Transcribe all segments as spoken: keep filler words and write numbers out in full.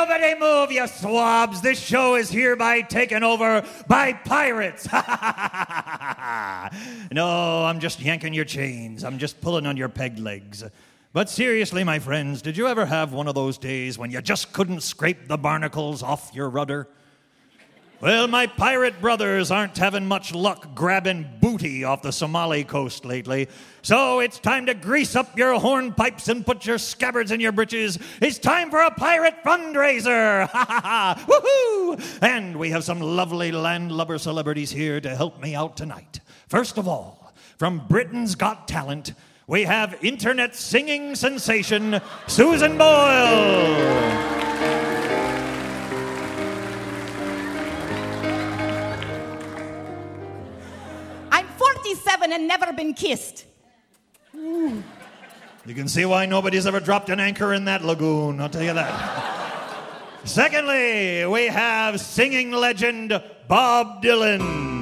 nobody move, you swabs. This show is hereby taken over by pirates. No, I'm just yanking your chains. I'm just pulling on your peg legs. But seriously, my friends, did you ever have one of those days when you just couldn't scrape the barnacles off your rudder? Well, my pirate brothers aren't having much luck grabbing booty off the Somali coast lately. So it's time to grease up your hornpipes and put your scabbards in your breeches. It's time for a pirate fundraiser! Ha ha ha! Woohoo! And we have some lovely landlubber celebrities here to help me out tonight. First of all, from Britain's Got Talent, we have internet singing sensation, Susan Boyle. forty-seven and never been kissed. Ooh. You can see why nobody's ever dropped an anchor in that lagoon, I'll tell you that. Secondly, we have singing legend Bob Dylan.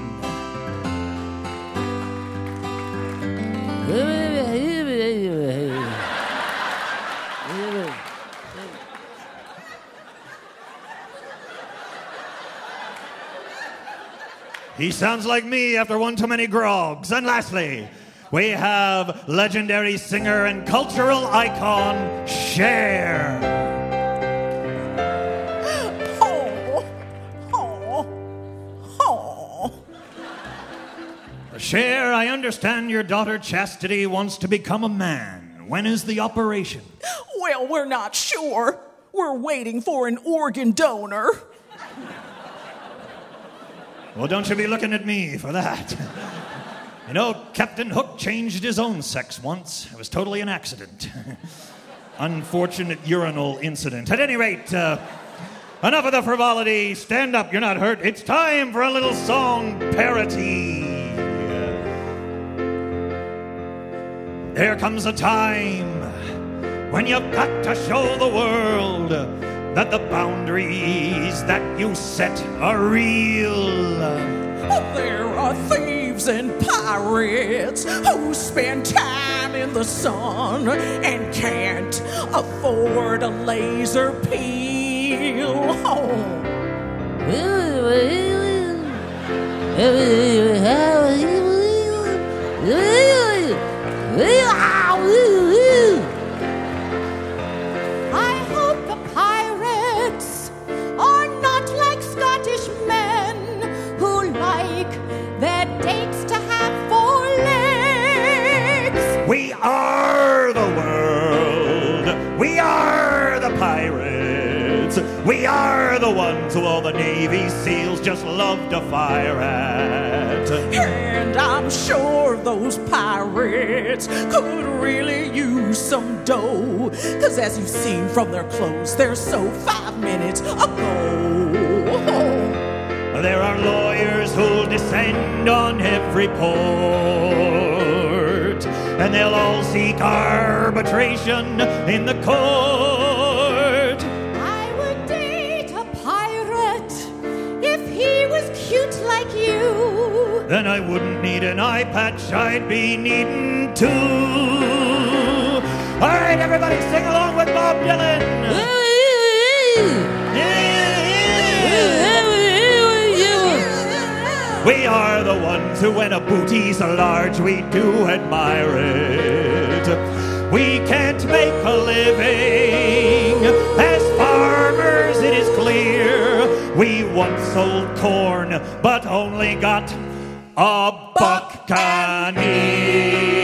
He sounds like me after one too many grogs. And lastly, we have legendary singer and cultural icon, Cher. Oh, oh, oh. Cher, I understand your daughter Chastity wants to become a man. When is the operation? Well, we're not sure. We're waiting for an organ donor. Well, don't you be looking at me for that. You know, Captain Hook changed his own sex once. It was totally an accident. Unfortunate urinal incident. At any rate, uh, enough of the frivolity. Stand up, you're not hurt. It's time for a little song parody. There comes a time when you've got to show the world that the boundaries that you set are real. There are thieves and pirates who spend time in the sun and can't afford a laser peel. Oh. I hope the pirates are not like Scottish men who like their dates to have four legs. We are the world. We are the pirates. We are the ones who all the Navy SEALs just love to fire at. And I'm sure those pirates could really use some dough, 'cause as you've seen from their clothes, they're so five minutes ago. There are lawyers who'll descend on every port, and they'll all seek arbitration in the court. I would date a pirate if he was cute like you. Then I wouldn't need an eye patch, I'd be needing two. All right, everybody sing along with Bob Dylan. We are the ones who, when a booty's large, we do admire it. We can't make a living as farmers, it is clear. We once sold corn, but only got a buccaneer.